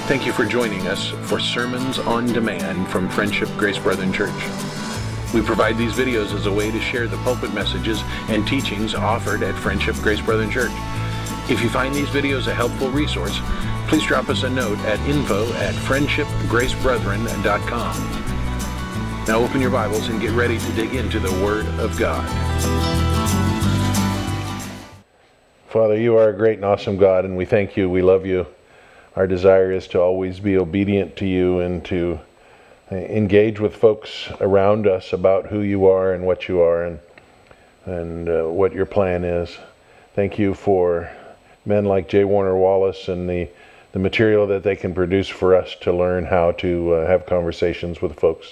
Thank you for joining us for Sermons on Demand from Friendship Grace Brethren Church. We provide these videos as a way to share the pulpit messages and teachings offered at Friendship Grace Brethren Church. If you find these videos a helpful resource, please drop us a note at info@friendshipgracebrethren.com. Now open your Bibles and get ready to dig into the Word of God. Father, you are a great and awesome God, and we thank you. We love you. Our desire is to always be obedient to you and to engage with folks around us about who you are and what you are and what your plan is. Thank you for men like J. Warner Wallace and the material that they can produce for us to learn how to have conversations with folks.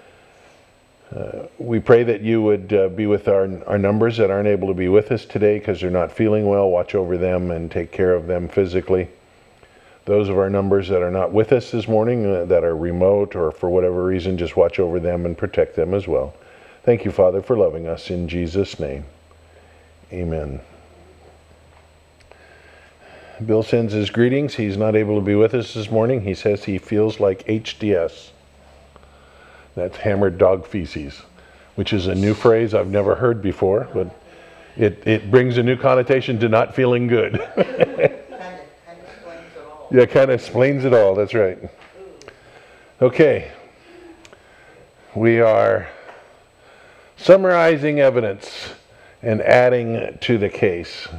We pray that you would be with our numbers that aren't able to be with us today because they're not feeling well. Watch over them and take care of them physically. Those of our numbers that are not with us this morning, that are remote or for whatever reason, just watch over them and protect them as well. Thank you, Father, for loving us. In Jesus' name, amen. Bill sends his greetings. He's not able to be with us this morning. He says he feels like HDS. That's hammered dog feces, which is a new phrase I've never heard before, but it brings a new connotation to not feeling good. Yeah, kind of explains it all. That's right. Okay. We are summarizing evidence and adding to the case.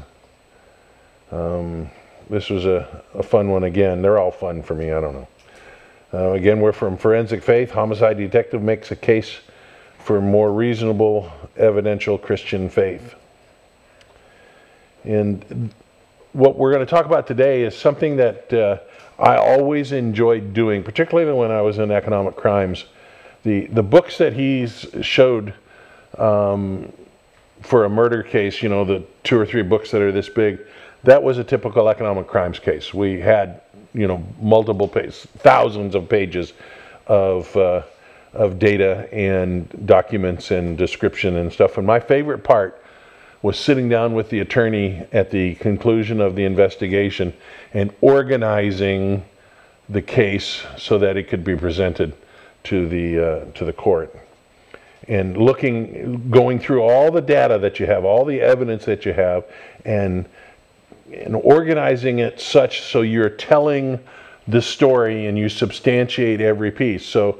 This was a fun one again. They're all fun for me. I don't know. Again, we're from Forensic Faith. Homicide detective makes a case for more reasonable, evidential Christian faith. And what we're going to talk about today is something that I always enjoyed doing, particularly when I was in economic crimes. The books that he's showed for a murder case, you know, the 2 or 3 books that are this big, that was a typical economic crimes case. We had, you know, multiple pages, thousands of pages of data and documents and description and stuff. And my favorite part was sitting down with the attorney at the conclusion of the investigation and organizing the case so that it could be presented to the court. And going through all the data that you have, all the evidence that you have, and organizing it such so you're telling the story and you substantiate every piece. So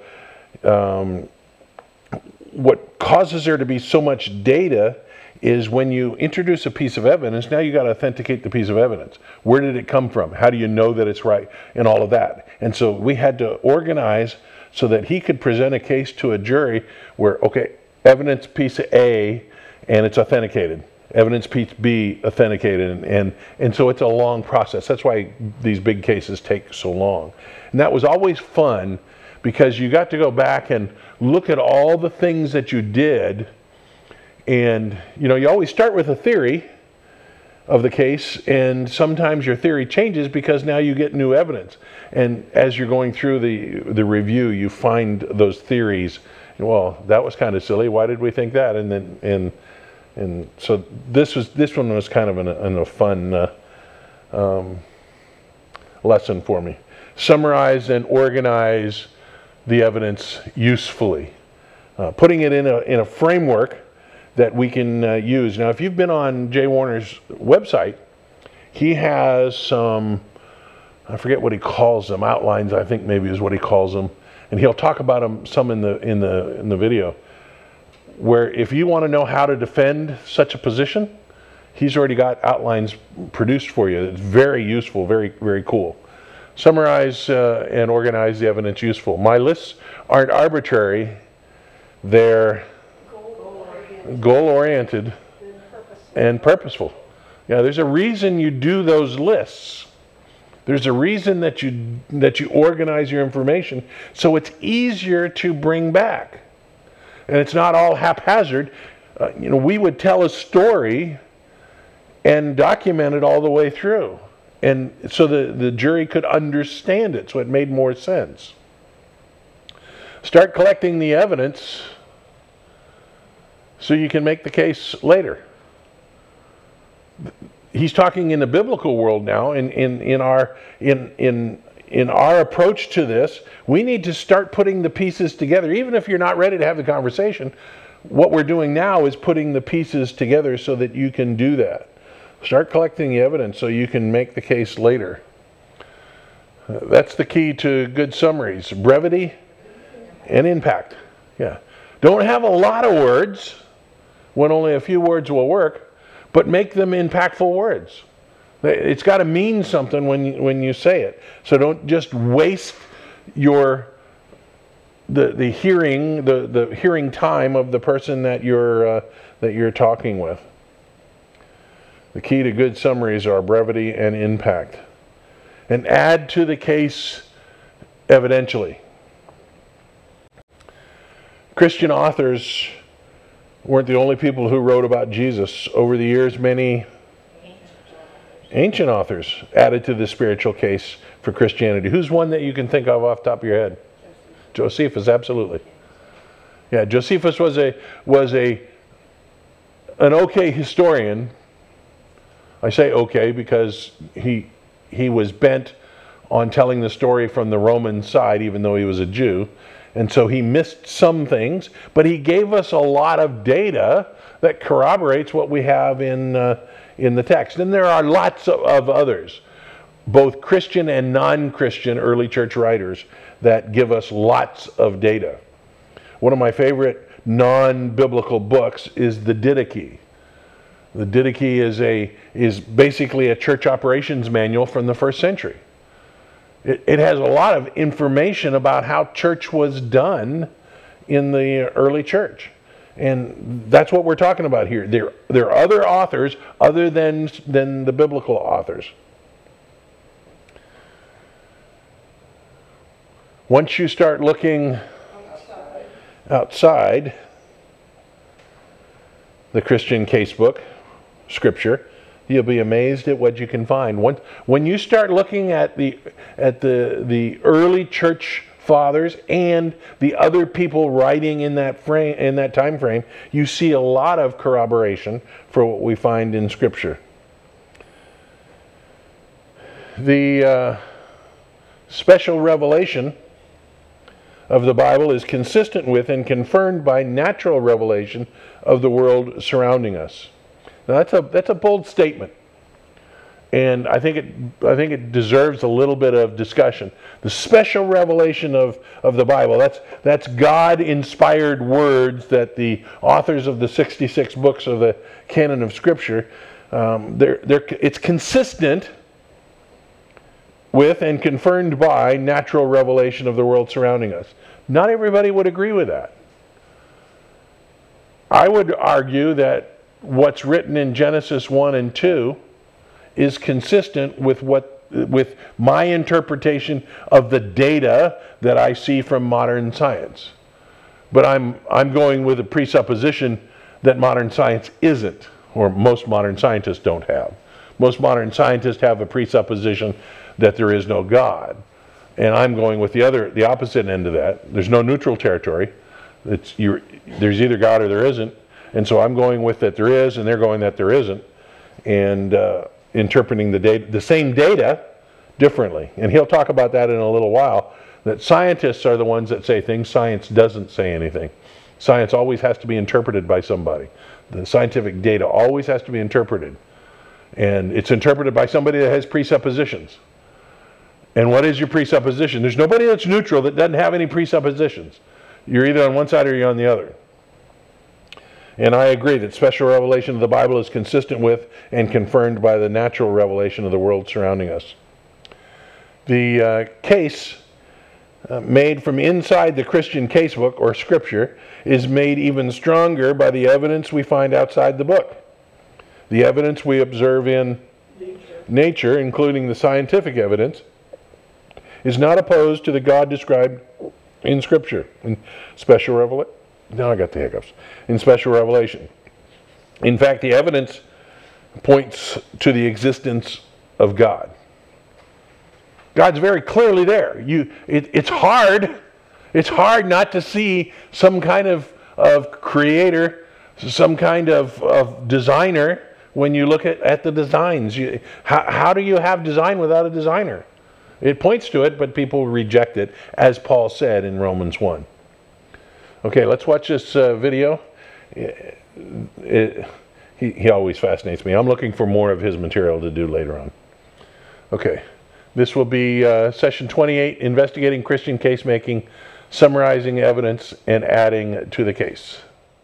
what causes there to be so much data is when you introduce a piece of evidence, now you got to authenticate the piece of evidence. Where did it come from? How do you know that it's right? And all of that. And so we had to organize so that he could present a case to a jury where, okay, evidence piece A, and it's authenticated. Evidence piece B, authenticated. And so it's a long process. That's why these big cases take so long. And that was always fun because you got to go back and look at all the things that you did. And, you know, you always start with a theory of the case, and sometimes your theory changes because now you get new evidence. And as you're going through the review, you find those theories. Well, that was kind of silly. Why did we think that? And so this one was kind of a fun lesson for me. Summarize and organize the evidence usefully, putting it in a framework that we can use. Now, if you've been on Jay Warner's website, he has some, I forget what he calls them, outlines, I think maybe is what he calls them, and he'll talk about them some in the video, where if you want to know how to defend such a position, he's already got outlines produced for you. It's very useful, very, very cool. Summarize and organize the evidence useful. My lists aren't arbitrary. They're goal-oriented and purposeful. Yeah, there's a reason you do those lists. There's a reason that you organize your information so it's easier to bring back. And it's not all haphazard. You know, we would tell a story and document it all the way through. And so the jury could understand it, so it made more sense. Start collecting the evidence so you can make the case later. He's talking in the biblical world now, in in our approach to this, we need to start putting the pieces together. Even if you're not ready to have the conversation, what we're doing now is putting the pieces together so that you can do that. Start collecting the evidence so you can make the case later. That's the key to good summaries: brevity and impact. Yeah. Don't have a lot of words when only a few words will work, but make them impactful words. It's got to mean something when you say it. So don't just waste the hearing time of the person that you're talking with. The key to good summaries are brevity and impact. And add to the case evidentially. Christian authors weren't the only people who wrote about Jesus. Over the years, many ancient authors added to the spiritual case for Christianity. Who's one that you can think of off the top of your head? Josephus, absolutely. Yeah, Josephus was an okay historian. I say okay because he was bent on telling the story from the Roman side, even though he was a Jew. And so he missed some things, but he gave us a lot of data that corroborates what we have in the text. And there are lots of others, both Christian and non-Christian early church writers, that give us lots of data. One of my favorite non-biblical books is the Didache. The Didache is basically a church operations manual from the first century. It has a lot of information about how church was done in the early church. And that's what we're talking about here. There are other authors other than the biblical authors. Once you start looking outside the Christian casebook, Scripture, you'll be amazed at what you can find. When you start looking at the early church fathers and the other people writing in that time frame, you see a lot of corroboration for what we find in Scripture. The special revelation of the Bible is consistent with and confirmed by natural revelation of the world surrounding us. Now that's a bold statement, and I think it deserves a little bit of discussion. The special revelation of the Bible, that's God-inspired words that the authors of the 66 books of the canon of Scripture, it's consistent with and confirmed by natural revelation of the world surrounding us. Not everybody would agree with that. I would argue that what's written in Genesis 1 and 2 is consistent with my interpretation of the data that I see from modern science. But I'm going with a presupposition that modern science isn't, or most modern scientists don't have. Most modern scientists have a presupposition that there is no God. And I'm going with the opposite end of that. There's no neutral territory. There's either God or there isn't. And so I'm going with that there is, and they're going that there isn't, and interpreting the same data differently. And he'll talk about that in a little while, that scientists are the ones that say things. Science doesn't say anything. Science always has to be interpreted by somebody. The scientific data always has to be interpreted. And it's interpreted by somebody that has presuppositions. And what is your presupposition? There's nobody that's neutral that doesn't have any presuppositions. You're either on one side or you're on the other. And I agree that special revelation of the Bible is consistent with and confirmed by the natural revelation of the world surrounding us. The case made from inside the Christian casebook or Scripture is made even stronger by the evidence we find outside the book. The evidence we observe in nature, including the scientific evidence, is not opposed to the God described in Scripture. In special revelation. Now I got the hiccups. In special revelation. In fact, the evidence points to the existence of God. God's very clearly there. It's hard not to see some kind of creator, some kind of designer when you look at the designs. How do you have design without a designer? It points to it, but people reject it, as Paul said in Romans 1. Okay, let's watch this video. He always fascinates me. I'm looking for more of his material to do later on. Okay, this will be session 28, Investigating Christian Case Making, Summarizing Evidence and Adding to the Case.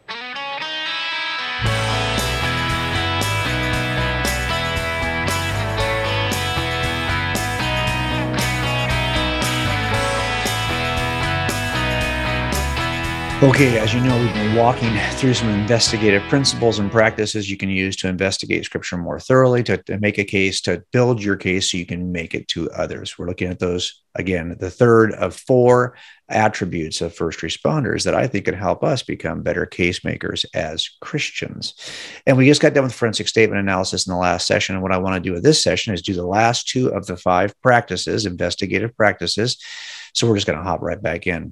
Okay, as you know, we've been walking through some investigative principles and practices you can use to investigate Scripture more thoroughly, to make a case, to build your case so you can make it to others. We're looking at those, again, the third of 4 attributes of first responders that I think can help us become better case makers as Christians. And we just got done with forensic statement analysis in the last session. And what I want to do with this session is do the last 2 of the 5 practices, investigative practices. So we're just going to hop right back in.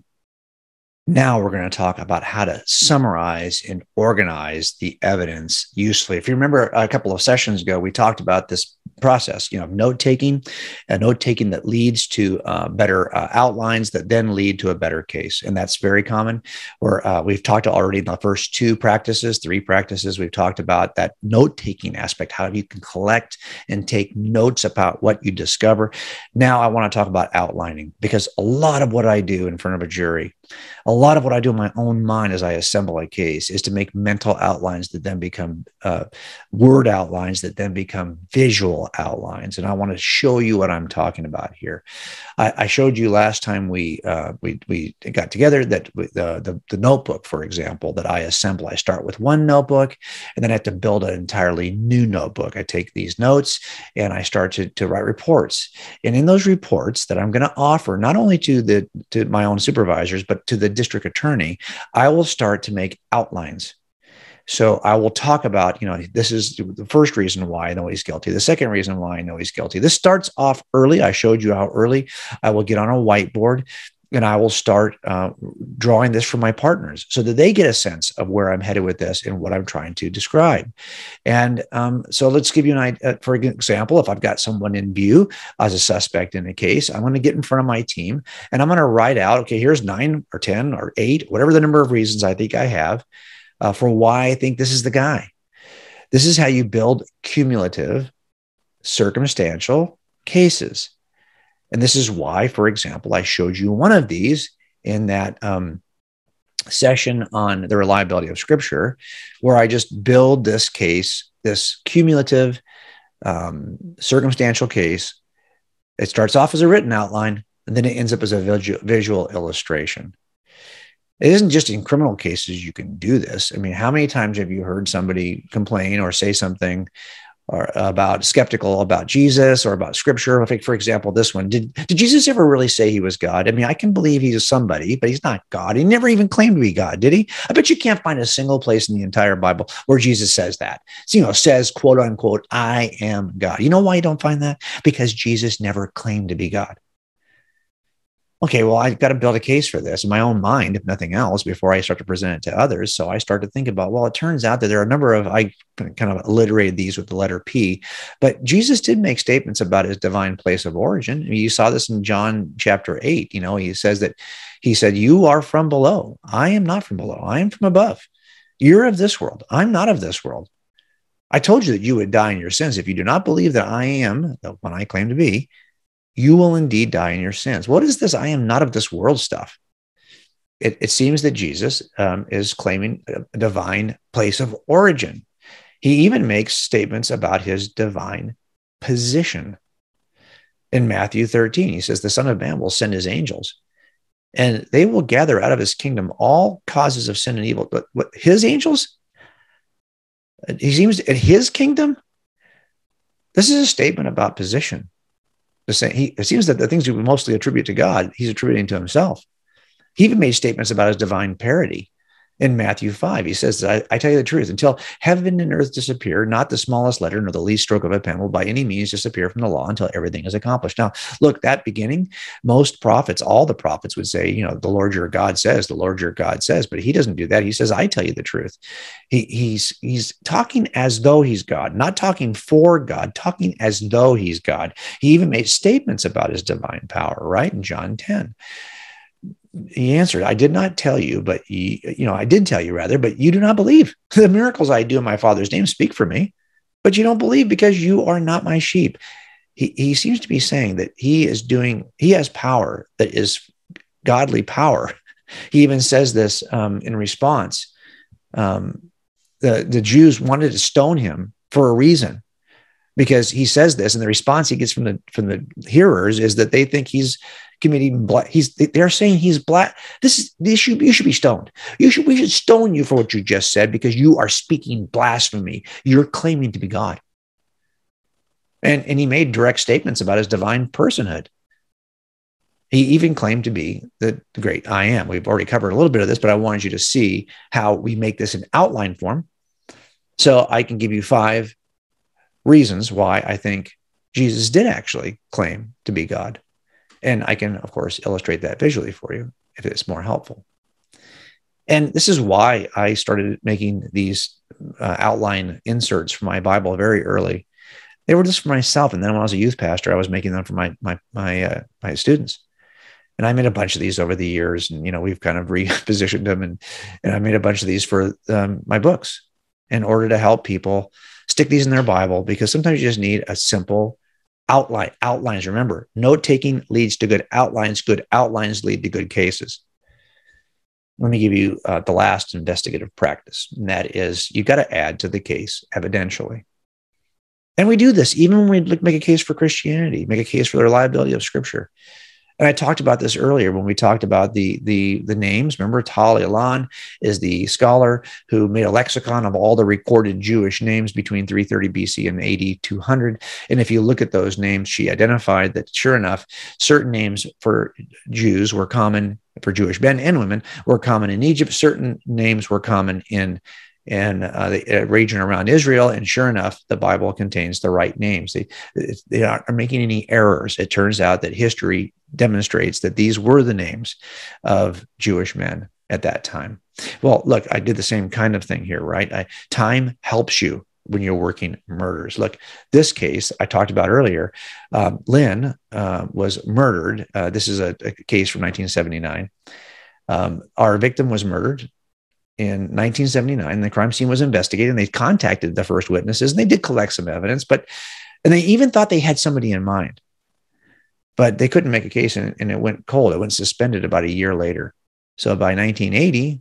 Now we're going to talk about how to summarize and organize the evidence usefully. If you remember a couple of sessions ago, we talked about this process, note-taking that leads to better outlines that then lead to a better case. And that's very common. We've talked already in the first 3 practices, we've talked about that note-taking aspect, how you can collect and take notes about what you discover. Now I want to talk about outlining, because a lot of what I do in front of a jury, a lot of what I do in my own mind as I assemble a case is to make mental outlines that then become word outlines that then become visual outlines. And I want to show you what I'm talking about here. I showed you last time we got together that the notebook, for example, that I assemble. I start with one notebook and then I have to build an entirely new notebook. I take these notes and I start to write reports. And in those reports that I'm going to offer not only to my own supervisors, but to the district attorney, I will start to make outlines. So I will talk about, this is the first reason why I know he's guilty. The second reason why I know he's guilty. This starts off early. I showed you how early. I will get on a whiteboard and I will start drawing this for my partners so that they get a sense of where I'm headed with this and what I'm trying to describe. And so let's give you an idea. For example, if I've got someone in view as a suspect in a case, I'm going to get in front of my team and I'm going to write out, okay, here's 9 or 10 or 8, whatever the number of reasons I think I have for why I think this is the guy. This is how you build cumulative, circumstantial cases. And this is why, for example, I showed you one of these in that session on the reliability of Scripture, where I just build this case, this cumulative, circumstantial case. It starts off as a written outline, and then it ends up as a visual illustration. It isn't just in criminal cases you can do this. I mean, how many times have you heard somebody complain or say something or skeptical about Jesus or about Scripture? I think, for example, this one, did Jesus ever really say he was God? I mean, I can believe he's somebody, but he's not God. He never even claimed to be God, did he? I bet you can't find a single place in the entire Bible where Jesus says that. So, says, quote unquote, I am God. You know why you don't find that? Because Jesus never claimed to be God. Okay, well, I've got to build a case for this in my own mind, if nothing else, before I start to present it to others. So I start to think about, well, it turns out that there are a number of, I kind of alliterated these with the letter P, but Jesus did make statements about his divine place of origin. I mean, you saw this in John chapter 8. He said, you are from below. I am not from below. I am from above. You're of this world. I'm not of this world. I told you that you would die in your sins. If you do not believe that I am the one I claim to be, you will indeed die in your sins. What is this I am not of this world stuff? It seems that Jesus is claiming a divine place of origin. He even makes statements about his divine position. In Matthew 13, he says, the Son of Man will send his angels, and they will gather out of his kingdom all causes of sin and evil. But his angels? He seems at his kingdom? This is a statement about position. It seems that the things we mostly attribute to God, he's attributing to himself. He even made statements about his divine parity In Matthew 5, he says, I tell you the truth, until heaven and earth disappear, not the smallest letter nor the least stroke of a pen will by any means disappear from the law until everything is accomplished. Now, look, that beginning, most prophets, all the prophets would say, the Lord your God says, the Lord your God says, but he doesn't do that. He says, I tell you the truth. He's talking as though he's God, not talking for God, talking as though he's God. He even made statements about his divine power, right? In John 10. He answered, I did not tell you, but I did tell you rather, but you do not believe. The miracles I do in my Father's name speak for me, but you don't believe because you are not my sheep. He seems to be saying that he has power that is godly power. He even says this in response. The Jews wanted to stone him for a reason, because he says this, and the response he gets from the hearers is that they think he's committing they're saying he's black. You should be stoned. We should stone you for what you just said, because you are speaking blasphemy. You're claiming to be God. And he made direct statements about his divine personhood. He even claimed to be the great I am. We've already covered a little bit of this, but I wanted you to see how we make this in outline form. So I can give you 5 reasons why I think Jesus did actually claim to be God. And I can, of course, illustrate that visually for you if it's more helpful. And this is why I started making these outline inserts for my Bible very early. They were just for myself. And then when I was a youth pastor, I was making them for my students. And I made a bunch of these over the years. And, we've kind of repositioned them. And I made a bunch of these for my books in order to help people stick these in their Bible, because sometimes you just need a simple outline. Outlines, remember, note-taking leads to good outlines. Good outlines lead to good cases. Let me give you the last investigative practice, and that is you've got to add to the case evidentially. And we do this even when we make a case for Christianity, make a case for the reliability of Scripture. And I talked about this earlier when we talked about the names. Remember, Tal Ilan is the scholar who made a lexicon of all the recorded Jewish names between 330 BC and AD 200. And if you look at those names, she identified that, sure enough, certain names for Jews were common, for Jewish men and women, were common in Egypt. Certain names were common in the region around Israel, and sure enough, the Bible contains the right names. They aren't making any errors. It turns out that history demonstrates that these were the names of Jewish men at that time. Well, look, I did the same kind of thing here, right? Time helps you when you're working murders. Look, this case I talked about earlier, Lynn was murdered. This is a case from 1979. Our victim was murdered in 1979. The crime scene was investigated, and they contacted the first witnesses, and they did collect some evidence, and they even thought they had somebody in mind, but they couldn't make a case, and it went cold. It went suspended about a year later. So by 1980,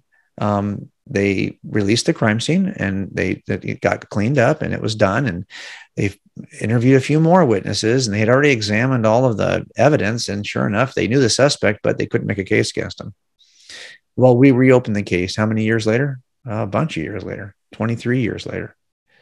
they released the crime scene, and it got cleaned up, and it was done. And they interviewed a few more witnesses, and they had already examined all of the evidence. And sure enough, they knew the suspect, but they couldn't make a case against him. Well, we reopened the case. How many years later? A bunch of years later, 23 years later.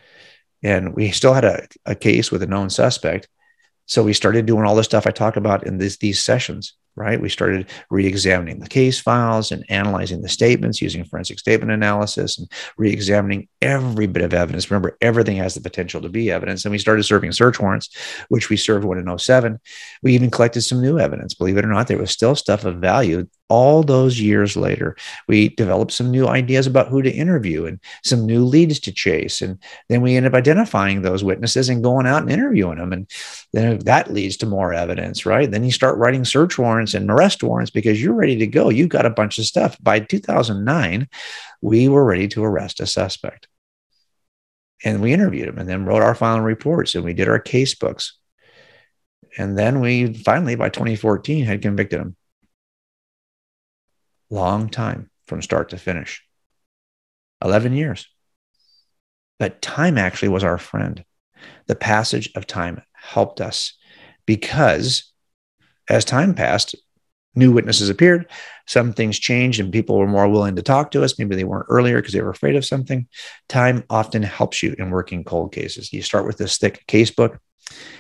And we still had a case with a known suspect. So we started doing all the stuff I talked about in these sessions, right? We started re-examining the case files and analyzing the statements using forensic statement analysis and re-examining every bit of evidence. Remember, everything has the potential to be evidence. And we started serving search warrants, which we served one in 2007. We even collected some new evidence. Believe it or not, there was still stuff of value all those years later. We developed some new ideas about who to interview and some new leads to chase. And then we ended up identifying those witnesses and going out and interviewing them. And then that leads to more evidence, right? Then you start writing search warrants and arrest warrants because you're ready to go. You've got a bunch of stuff. By 2009, we were ready to arrest a suspect. And we interviewed him and then wrote our final reports, and we did our case books. And then we finally, by 2014, had convicted him. Long time from start to finish. 11 years. But time actually was our friend. The passage of time helped us because as time passed, new witnesses appeared, some things changed, and people were more willing to talk to us. Maybe they weren't earlier because they were afraid of something. Time often helps you in working cold cases. You start with this thick case book,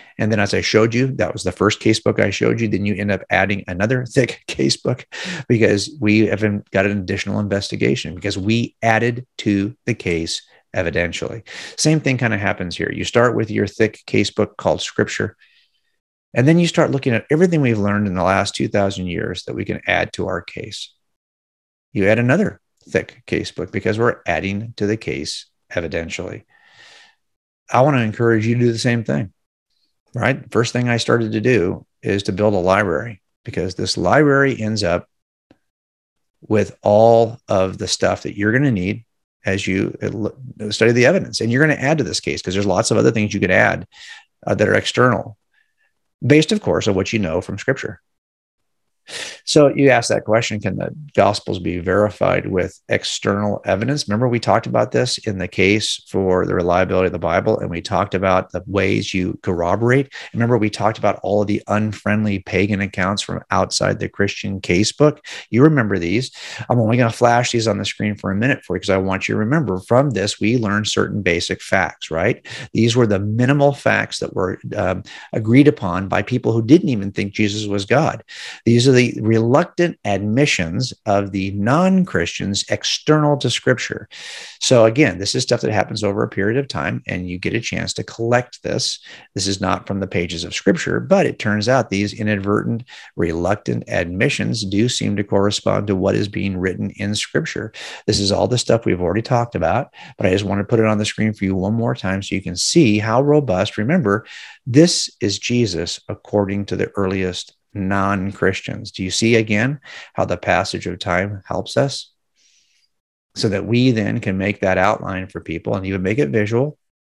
And then as I showed you, that was the first casebook I showed you. Then you end up adding another thick casebook because we haven't got an additional investigation because we added to the case evidentially. Same thing kind of happens here. You start with your thick casebook called Scripture. And then you start looking at everything we've learned in the last 2,000 years that we can add to our case. You add another thick casebook because we're adding to the case evidentially. I want to encourage you to do the same thing, right? First thing I started to do is to build a library because this library ends up with all of the stuff that you're going to need as you study the evidence. And you're going to add to this case because there's lots of other things you could add that are external, based, of course, on what you know from Scripture. So you asked that question, can the Gospels be verified with external evidence? Remember, we talked about this in the case for the reliability of the Bible, and we talked about the ways you corroborate. Remember, we talked about all of the unfriendly pagan accounts from outside the Christian casebook. You remember these. I'm only going to flash these on the screen for a minute for you because I want you to remember from this, we learned certain basic facts, right? These were the minimal facts that were agreed upon by people who didn't even think Jesus was God. These are the reluctant admissions of the non-Christians external to Scripture. So again, this is stuff that happens over a period of time, and you get a chance to collect this. This is not from the pages of Scripture, but it turns out these inadvertent, reluctant admissions do seem to correspond to what is being written in Scripture. This is all the stuff we've already talked about, but I just want to put it on the screen for you one more time so you can see how robust. Remember, this is Jesus according to the earliest non-Christians. Do you see again how the passage of time helps us so that we then can make that outline for people and even make it visual?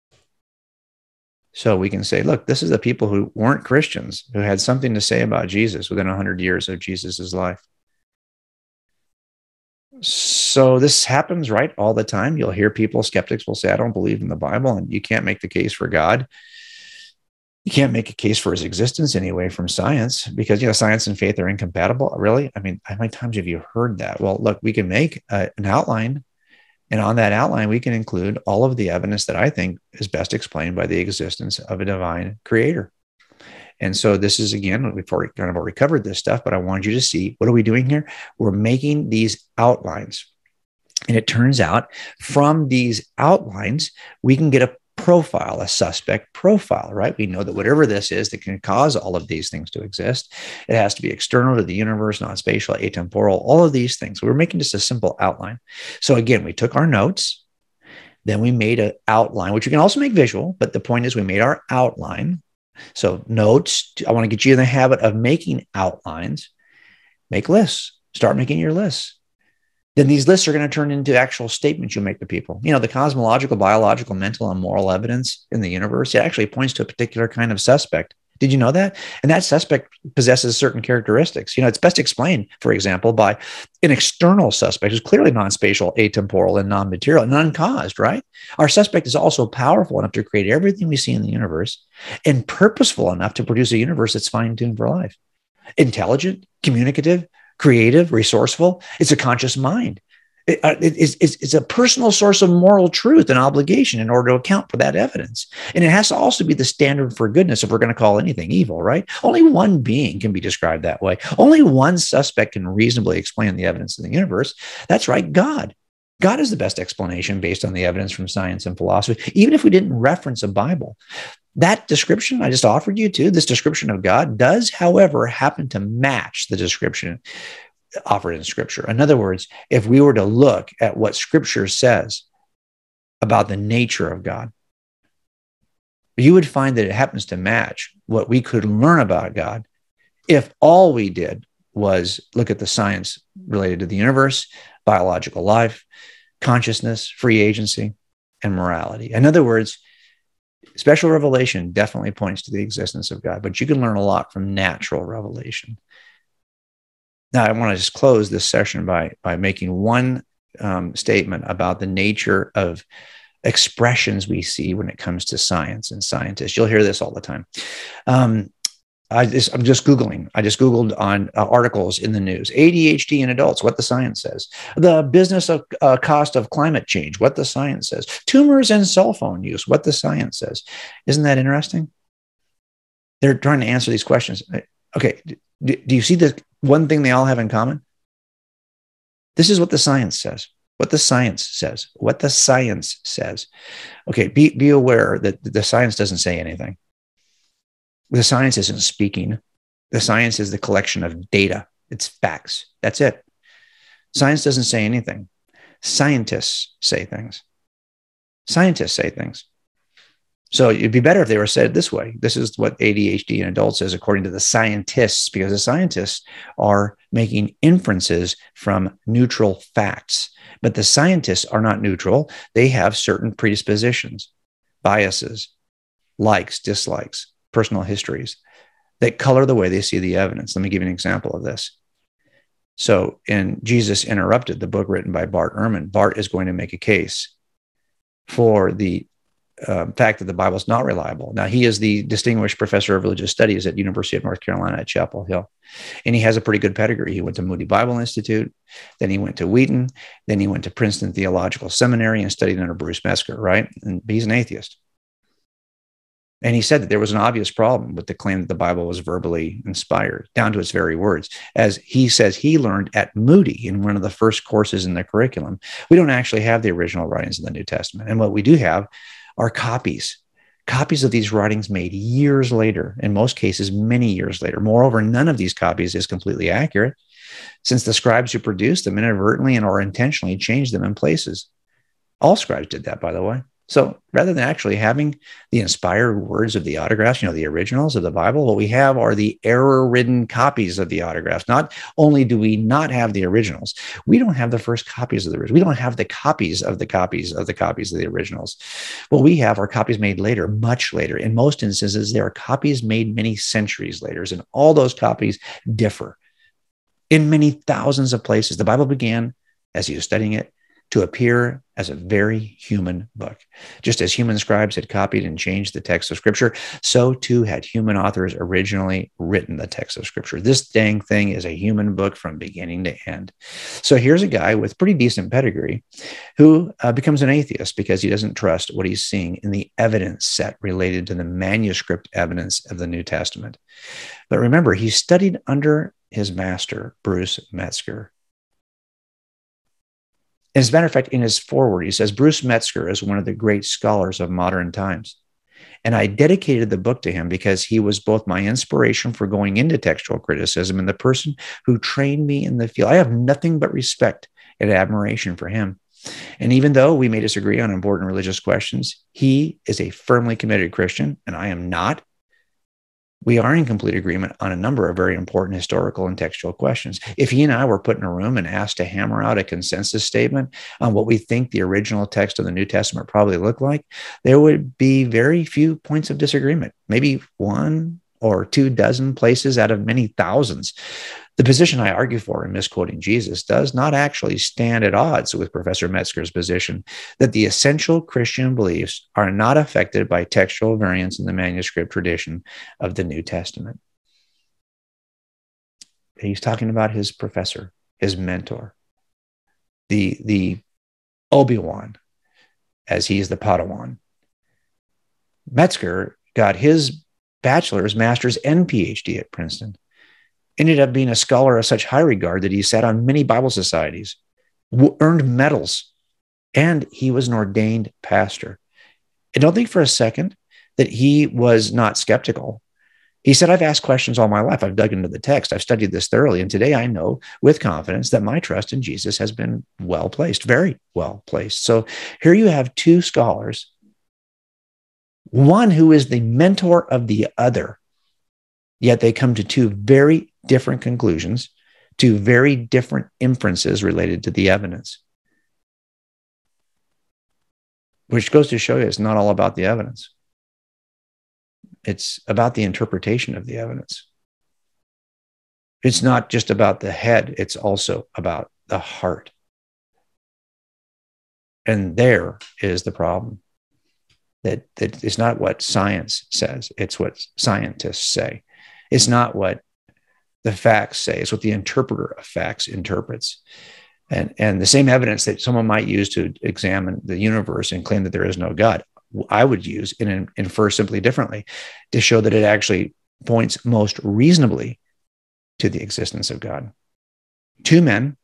So we can say, look, this is the people who weren't Christians, who had something to say about Jesus within 100 years of Jesus's life. So this happens, right, all the time. You'll hear people, skeptics will say, I don't believe in the Bible, and you can't make the case for God. You can't make a case for his existence anyway from science because, science and faith are incompatible. Really? I mean, how many times have you heard that? Well, look, we can make an outline, and on that outline, we can include all of the evidence that I think is best explained by the existence of a divine creator. And so this is, again, we've already kind of already covered this stuff, but I want you to see, what are we doing here? We're making these outlines. And it turns out from these outlines, we can get a profile, a suspect profile, right? We know that whatever this is that can cause all of these things to exist, it has to be external to the universe, non-spatial, atemporal, all of these things. We're making just a simple outline. So again, we took our notes, then we made an outline, which you can also make visual, but the point is we made our outline. So notes, I want to get you in the habit of making outlines, make lists, start making your lists. Then these lists are going to turn into actual statements you make to people. The cosmological, biological, mental, and moral evidence in the universe, it actually points to a particular kind of suspect. Did you know that? And that suspect possesses certain characteristics. It's best explained, for example, by an external suspect who's clearly non-spatial, atemporal, and non-material, and uncaused, right? Our suspect is also powerful enough to create everything we see in the universe and purposeful enough to produce a universe that's fine-tuned for life. Intelligent, communicative, creative, resourceful. It's a conscious mind. It's a personal source of moral truth and obligation in order to account for that evidence. And it has to also be the standard for goodness if we're going to call anything evil, right? Only one being can be described that way. Only one suspect can reasonably explain the evidence in the universe. That's right, God. God is the best explanation based on the evidence from science and philosophy, even if we didn't reference a Bible. That description I just offered you to, this description of God, does, however, happen to match the description offered in Scripture. In other words, if we were to look at what Scripture says about the nature of God, you would find that it happens to match what we could learn about God if all we did was look at the science related to the universe, biological life, consciousness, free agency, and morality. In other words, special revelation definitely points to the existence of God, but you can learn a lot from natural revelation. Now, I want to just close this session by making one statement about the nature of expressions we see when it comes to science and scientists. You'll hear this all the time. I'm just Googling. I just Googled on articles in the news. ADHD in adults, what the science says. The business of cost of climate change, what the science says. Tumors and cell phone use, what the science says. Isn't that interesting? They're trying to answer these questions. Okay, do you see the one thing they all have in common? This is what the science says. What the science says. What the science says. Okay, be aware that the science doesn't say anything. The science isn't speaking. The science is the collection of data. It's facts. That's it. Science doesn't say anything. Scientists say things. Scientists say things. So it'd be better if they were said this way. This is what ADHD in adults is according to the scientists, because the scientists are making inferences from neutral facts. But the scientists are not neutral. They have certain predispositions, biases, likes, dislikes, personal histories that color the way they see the evidence. Let me give you an example of this. So in Jesus Interrupted, the book written by Bart Ehrman, Bart is going to make a case for the fact that the Bible is not reliable. Now, he is the distinguished professor of religious studies at University of North Carolina at Chapel Hill, and he has a pretty good pedigree. He went to Moody Bible Institute, then he went to Wheaton, then he went to Princeton Theological Seminary and studied under Bruce Metzger, right? And he's an atheist. And he said that there was an obvious problem with the claim that the Bible was verbally inspired, down to its very words. As he says he learned at Moody in one of the first courses in the curriculum, we don't actually have the original writings of the New Testament. And what we do have are copies of these writings made years later, in most cases, many years later. Moreover, none of these copies is completely accurate, since the scribes who produced them inadvertently and or intentionally changed them in places. All scribes did that, by the way. So rather than actually having the inspired words of the autographs, the originals of the Bible, what we have are the error-ridden copies of the autographs. Not only do we not have the originals, we don't have the first copies of the originals. We don't have the copies of the copies of the copies of the originals. What we have are copies made later, much later. In most instances, there are copies made many centuries later, and all those copies differ in many thousands of places. The Bible began, as he was studying it, to appear as a very human book. Just as human scribes had copied and changed the text of Scripture, so too had human authors originally written the text of Scripture. This dang thing is a human book from beginning to end. So here's a guy with pretty decent pedigree who becomes an atheist because he doesn't trust what he's seeing in the evidence set related to the manuscript evidence of the New Testament. But remember, he studied under his master, Bruce Metzger. As a matter of fact, in his foreword, he says, Bruce Metzger is one of the great scholars of modern times. And I dedicated the book to him because he was both my inspiration for going into textual criticism and the person who trained me in the field. I have nothing but respect and admiration for him. And even though we may disagree on important religious questions, he is a firmly committed Christian, and I am not. We are in complete agreement on a number of very important historical and textual questions. If he and I were put in a room and asked to hammer out a consensus statement on what we think the original text of the New Testament probably looked like, there would be very few points of disagreement, maybe 1 or 2 dozen places out of many thousands. The position I argue for in misquoting Jesus does not actually stand at odds with Professor Metzger's position that the essential Christian beliefs are not affected by textual variants in the manuscript tradition of the New Testament. He's talking about his professor, his mentor, the Obi-Wan, as he is the Padawan. Metzger got his bachelor's, master's, and PhD at Princeton. Ended up being a scholar of such high regard that he sat on many Bible societies, earned medals, and he was an ordained pastor. And don't think for a second that he was not skeptical. He said, I've asked questions all my life. I've dug into the text. I've studied this thoroughly. And today I know with confidence that my trust in Jesus has been well placed, very well placed. So here you have 2 scholars, one who is the mentor of the other, yet they come to 2 very different conclusions, 2 very different inferences related to the evidence. Which goes to show you it's not all about the evidence. It's about the interpretation of the evidence. It's not just about the head, it's also about the heart. And there is the problem. That it's not what science says, it's what scientists say. It's not what the facts say, it's what the interpreter of facts interprets. And the same evidence that someone might use to examine the universe and claim that there is no God, I would use and infer simply differently to show that it actually points most reasonably to the existence of God. Two men,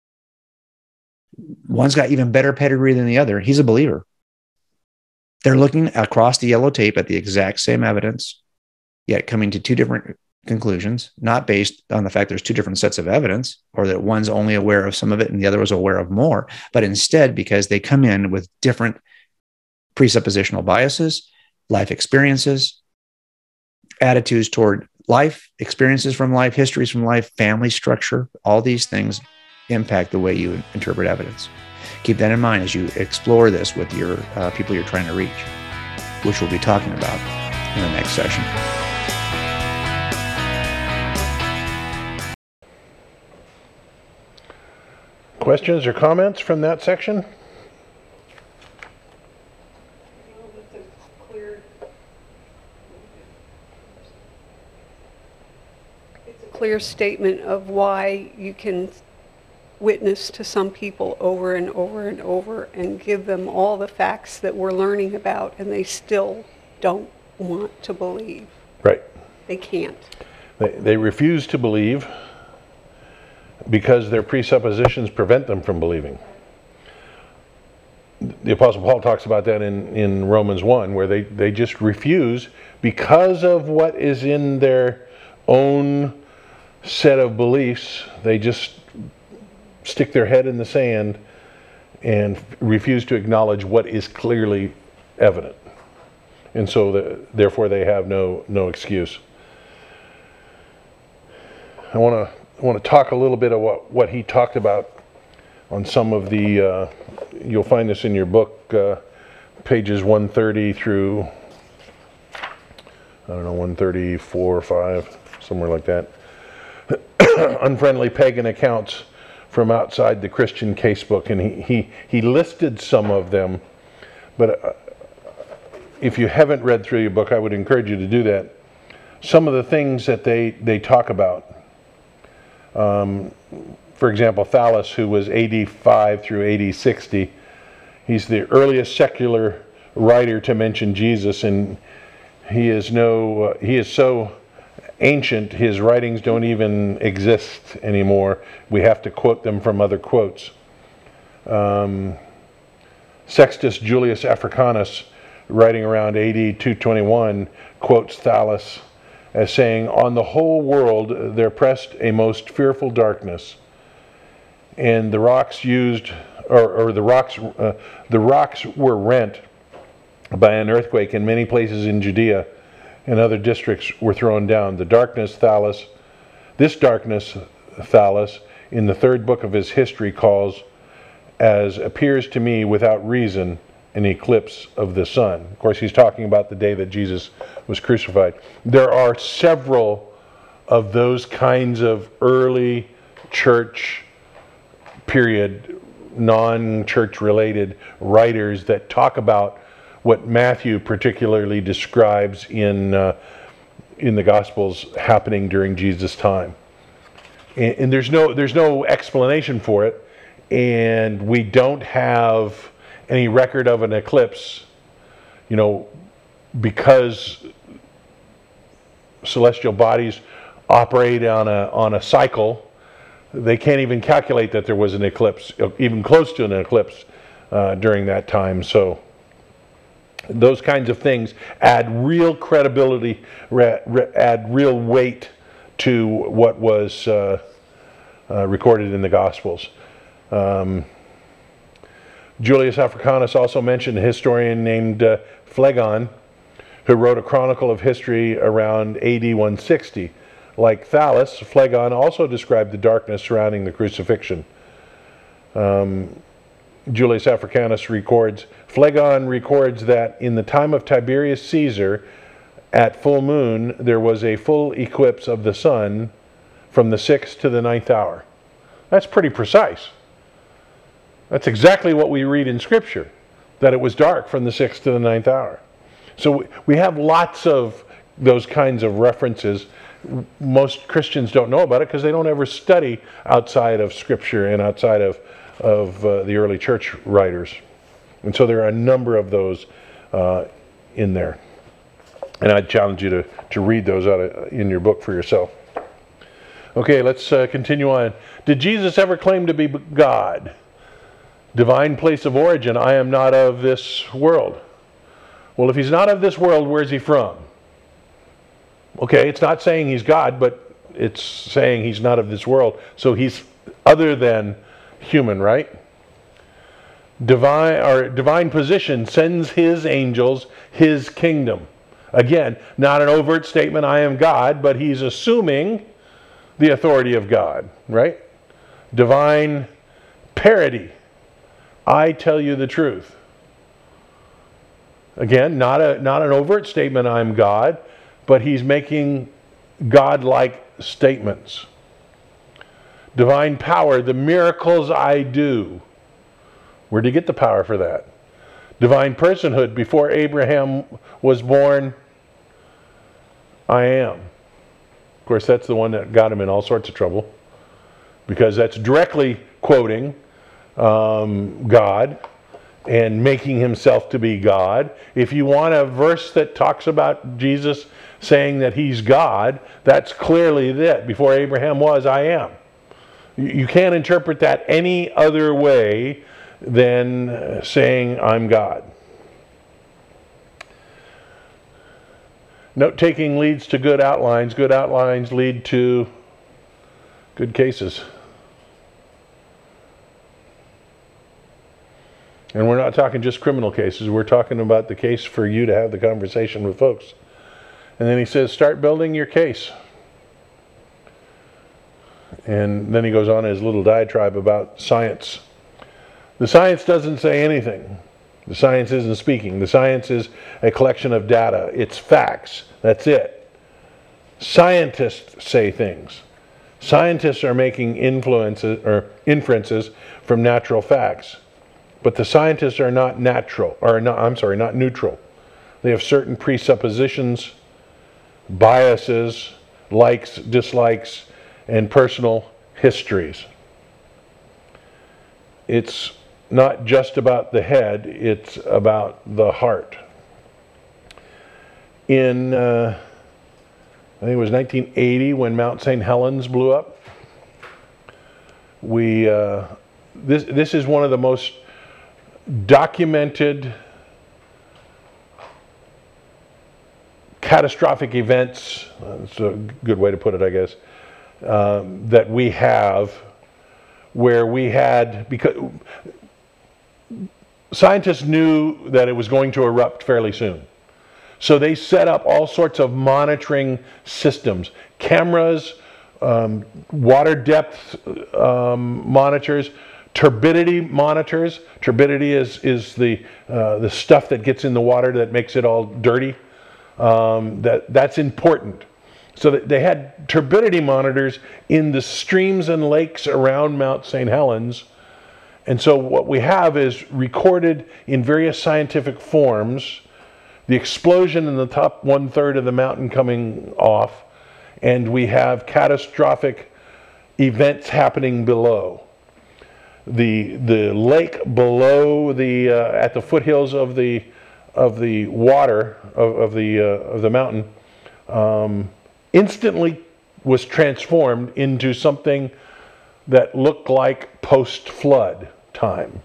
one's got even better pedigree than the other. He's a believer. They're looking across the yellow tape at the exact same evidence, yet coming to two different conclusions, not based on the fact there's two different sets of evidence or that one's only aware of some of it and the other is aware of more, but instead because they come in with different presuppositional biases, life experiences, attitudes toward life, experiences from life, histories from life, family structure. All these things impact the way you interpret evidence. Keep that in mind as you explore this with your people you're trying to reach, which we'll be talking about in the next session. Questions or comments from that section? It's a clear statement of why you can witness to some people over and over and over and give them all the facts that we're learning about, and they still don't want to believe. Right. They can't. They refuse to believe because their presuppositions prevent them from believing. The Apostle Paul talks about that in Romans 1, where they just refuse because of what is in their own set of beliefs. They just stick their head in the sand and refuse to acknowledge what is clearly evident. And so therefore they have no excuse. I want to talk a little bit of what he talked about on some of the, you'll find this in your book, pages 130 through, 134 or 5, somewhere like that. Unfriendly pagan accounts from outside the Christian casebook, and he listed some of them, but if you haven't read through your book, I would encourage you to do that. Some of the things that they talk about, for example, Thallus, who was AD 5 through AD 60, he's the earliest secular writer to mention Jesus, and he is so ancient, his writings don't even exist anymore. We have to quote them from other quotes. Sextus Julius Africanus, writing around AD 221, quotes Thallus as saying, "On the whole world there pressed a most fearful darkness, and the rocks the rocks were rent by an earthquake in many places in Judea, and other districts were thrown down. This darkness, Thallus, in the third book of his history calls, as appears to me without reason, an eclipse of the sun." Of course, he's talking about the day that Jesus was crucified. There are several of those kinds of early church period, non-church related writers that talk about what Matthew particularly describes in the Gospels happening during Jesus' time. And there's no explanation for it, and we don't have any record of an eclipse, because celestial bodies operate on a cycle. They can't even calculate that there was an eclipse, even close to an eclipse during that time. So those kinds of things add real credibility, add real weight to what was recorded in the Gospels. Julius Africanus also mentioned a historian named Phlegon, who wrote a chronicle of history around AD 160. Like Thallus, Phlegon also described the darkness surrounding the crucifixion. Julius Africanus records, Phlegon records that in the time of Tiberius Caesar, at full moon, there was a full eclipse of the sun from the 6th to the 9th hour. That's pretty precise. That's exactly what we read in Scripture, that it was dark from the 6th to the 9th hour. So we have lots of those kinds of references. Most Christians don't know about it because they don't ever study outside of Scripture and outside of the early church writers. And so there are a number of those in there. And I'd challenge you to read those in your book for yourself. Okay, let's continue on. Did Jesus ever claim to be God? Divine place of origin, I am not of this world. Well, if he's not of this world, where's he from? Okay, it's not saying he's God, but it's saying he's not of this world. So he's other than human, right? Divine position sends his angels, his kingdom. Again, not an overt statement, I am God, but he's assuming the authority of God, right? Divine parity. I tell you the truth. Again, not an overt statement, I'm God, but he's making God-like statements. Divine power, the miracles I do. Where did he get the power for that? Divine personhood, before Abraham was born, I am. Of course, that's the one that got him in all sorts of trouble, because that's directly quoting God and making himself to be God. If you want a verse that talks about Jesus saying that he's God, that's clearly that. Before Abraham was, I am. You can't interpret that any other way than saying I'm God. Note-taking leads to good outlines. Good outlines lead to good cases. And we're not talking just criminal cases. We're talking about the case for you to have the conversation with folks. And then he says, start building your case. And then he goes on his little diatribe about science. The science doesn't say anything. The science isn't speaking. The science is a collection of data. It's facts. That's it. Scientists say things. Scientists are making inferences from natural facts. But the scientists are not not neutral. They have certain presuppositions, biases, likes, dislikes, and personal histories. It's not just about the head, it's about the heart. In, I think it was 1980 when Mount St. Helens blew up, this is one of the most documented catastrophic events, that's a good way to put it, I guess, that we have, where we had, because scientists knew that it was going to erupt fairly soon. So they set up all sorts of monitoring systems, cameras, water depth monitors, turbidity monitors. Turbidity is the stuff that gets in the water that makes it all dirty. That's important. So they had turbidity monitors in the streams and lakes around Mount St. Helens. And so what we have is recorded in various scientific forms the explosion in the top 1/3 of the mountain coming off, and we have catastrophic events happening below. The lake below at the foothills of the water of the mountain instantly was transformed into something that looked like post-flood time.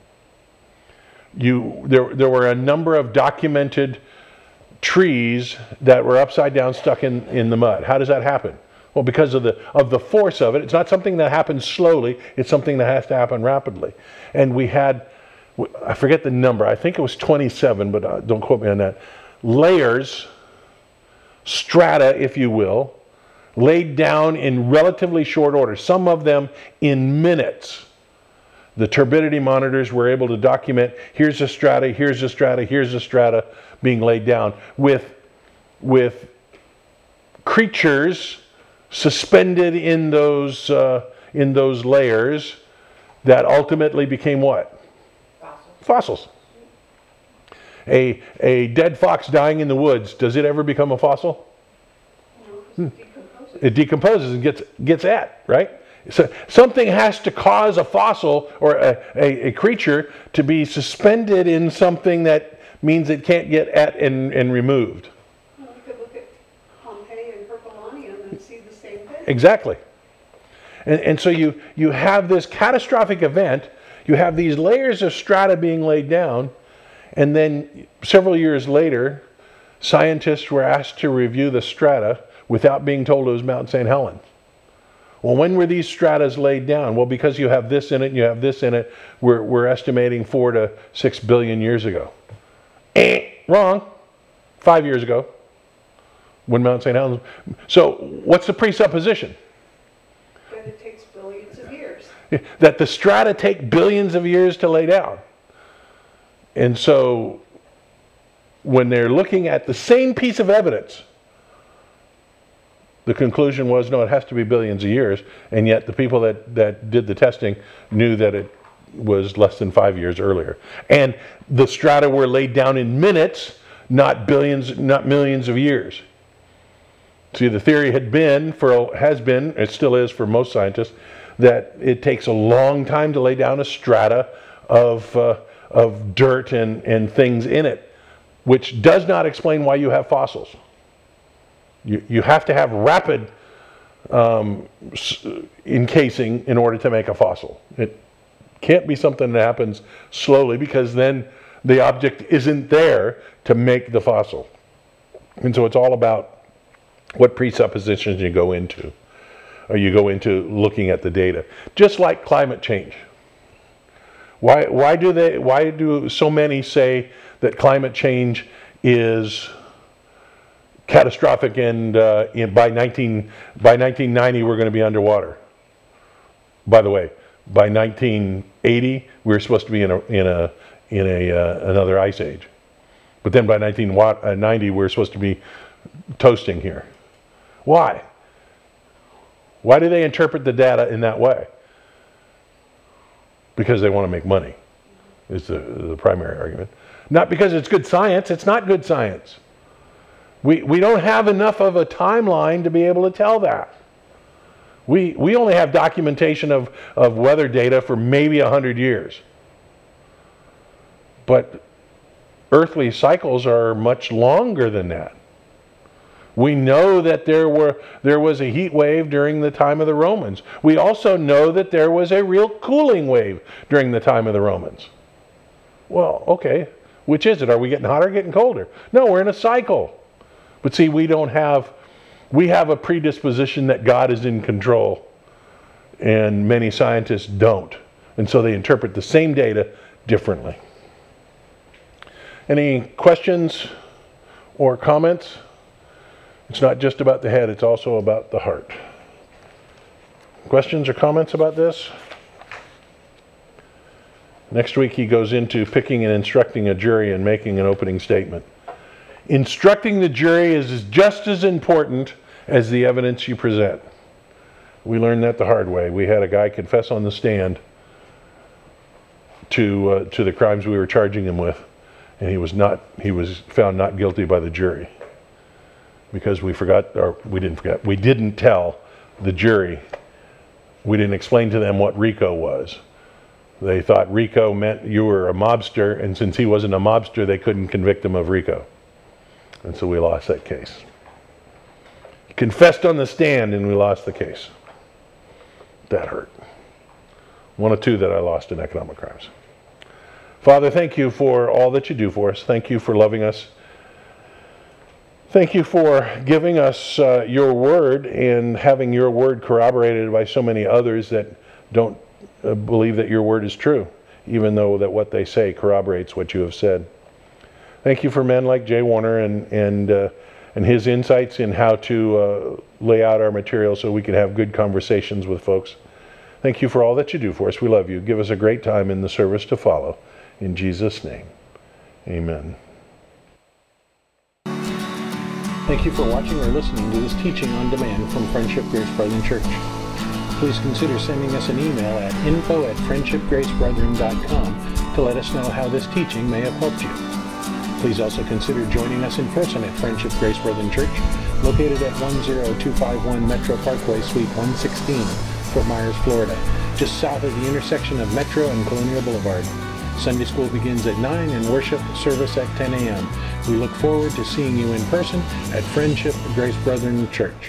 There were a number of documented trees that were upside down, stuck in the mud. How does that happen? Well, because of the force of it. It's not something that happens slowly. It's something that has to happen rapidly. And we had, I forget the number, I think it was 27, but don't quote me on that, layers, strata, if you will, laid down in relatively short order, some of them in minutes. The turbidity monitors were able to document, here's a strata, here's a strata, here's a strata being laid down with creatures suspended in those layers that ultimately became what? Fossils. A dead fox dying in the woods, does it ever become a fossil? It decomposes and gets at, right? So something has to cause a fossil or a creature to be suspended in something that means it can't get at and removed. Well, you could look exactly. And so you have this catastrophic event, you have these layers of strata being laid down, and then several years later, scientists were asked to review the strata without being told it was Mount St. Helens. Well, when were these stratas laid down? Well, because you have this in it and you have this in it, we're estimating 4 to 6 billion years ago. Wrong. 5 years ago, when Mount St. Helens. So what's the presupposition? That it takes billions of years. That the strata take billions of years to lay down. And so when they're looking at the same piece of evidence, the conclusion was, no, it has to be billions of years. And yet the people that did the testing knew that it was less than 5 years earlier. And the strata were laid down in minutes, not billions, not millions of years. See, the theory has been, it still is for most scientists, that it takes a long time to lay down a strata of dirt and things in it, which does not explain why you have fossils. You have to have rapid encasing in order to make a fossil. It can't be something that happens slowly, because then the object isn't there to make the fossil. And so it's all about what presuppositions you go into, or you go into looking at the data. Just like climate change. Why do so many say that climate change is catastrophic and by 1990 we're going to be underwater? By the way, by 1980 we were supposed to be in another ice age, but then by 1990 we're supposed to be toasting here. Why? Why do they interpret the data in that way? Because they want to make money, is the primary argument. Not because it's good science. It's not good science. We don't have enough of a timeline to be able to tell that. We only have documentation of weather data for maybe 100 years. But earthly cycles are much longer than that. We know that there was a heat wave during the time of the Romans. We also know that there was a real cooling wave during the time of the Romans. Well, okay, which is it? Are we getting hotter or getting colder? No, we're in a cycle. But see, we have a predisposition that God is in control, and many scientists don't. And so they interpret the same data differently. Any questions or comments? It's not just about the head, it's also about the heart. Questions or comments about this? Next week he goes into picking and instructing a jury and making an opening statement. Instructing the jury is just as important as the evidence you present. We learned that the hard way. We had a guy confess on the stand to the crimes we were charging him with, and he was found not guilty by the jury. Because we didn't tell the jury, we didn't explain to them what RICO was. They thought RICO meant you were a mobster, and since he wasn't a mobster, they couldn't convict him of RICO. And so we lost that case. He confessed on the stand and we lost the case. That hurt. One of two that I lost in economic crimes. Father, thank you for all that you do for us. Thank you for loving us. Thank you for giving us your word and having your word corroborated by so many others that don't believe that your word is true, even though that what they say corroborates what you have said. Thank you for men like Jay Warner and his insights in how to lay out our material so we can have good conversations with folks. Thank you for all that you do for us. We love you. Give us a great time in the service to follow. In Jesus' name, amen. Thank you for watching or listening to this teaching on demand from Friendship Grace Brethren Church. Please consider sending us an email at info@friendshipgracebrethren.com to let us know how this teaching may have helped you. Please also consider joining us in person at Friendship Grace Brethren Church, located at 10251 Metro Parkway, Suite 116, Fort Myers, Florida, just south of the intersection of Metro and Colonial Boulevard. Sunday school begins at 9 and worship service at 10 a.m. We look forward to seeing you in person at Friendship Grace Brethren Church.